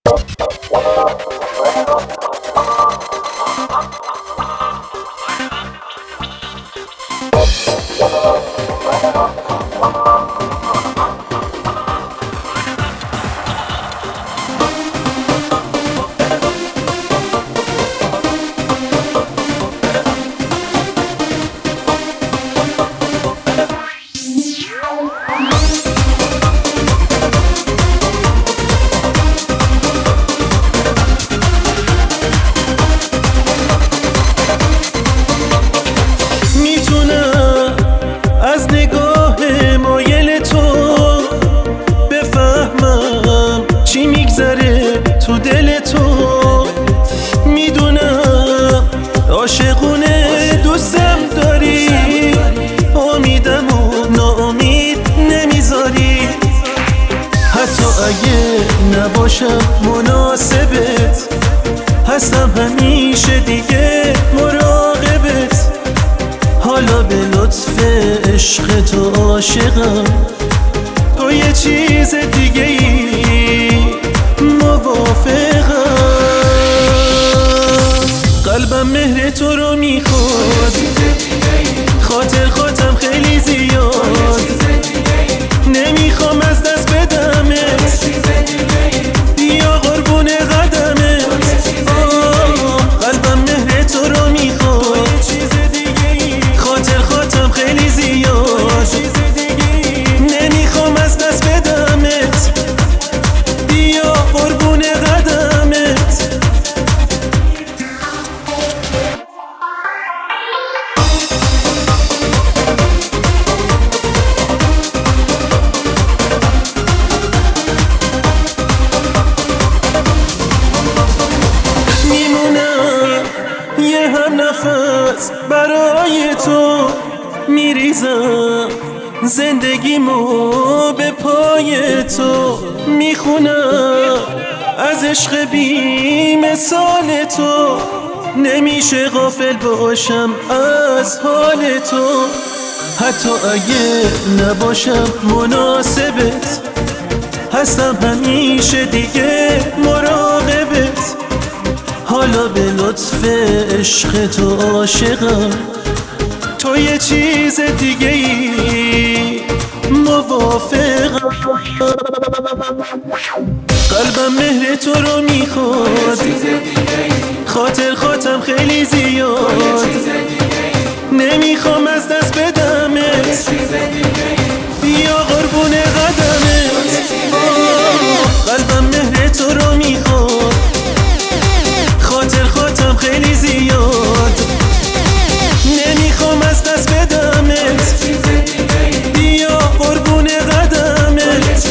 تو دل تو میدونم عاشقونه دوستم داری، امیدم و ناامید نمیذاری. حتی اگه نباشم مناسبت، هستم همیشه دیگه مراقبت. حالا به لطف عشق تو عاشقم، تو یه چیز دیگه ای موافقم. قلبم مهر تو رو میخواد، خاطراتم خیلی زیاد، نمیخوام از دست بدمت، بیا قربون قدمت. قلبم مهر تو رو میخواد، خاطراتم خیلی زیاد، نمیخوام از دست بدمت، بیا قربون قدمت. میمونم یه هم نفس برای تو، میریزم زندگیمو به پای تو، میخونم از عشق بی مثال تو، نمیشه غافل باشم از حال تو. حتی اگه نباشم مناسبت، هستم همیشه دیگه مراقبت. حالا به لطف عشق تو عاشقم، تو یه چیز دیگه ای موافقم. قلبم مهر تو رو میخواد، خاطراتم خیلی زیاد، نمیخوام از دست بدمت، بیا قربون قدمت. قلبم مهر تو رو میخواد، خاطراتم خیلی زیاد، نمیخوام از دست بدمت، بیا قربون قدمت.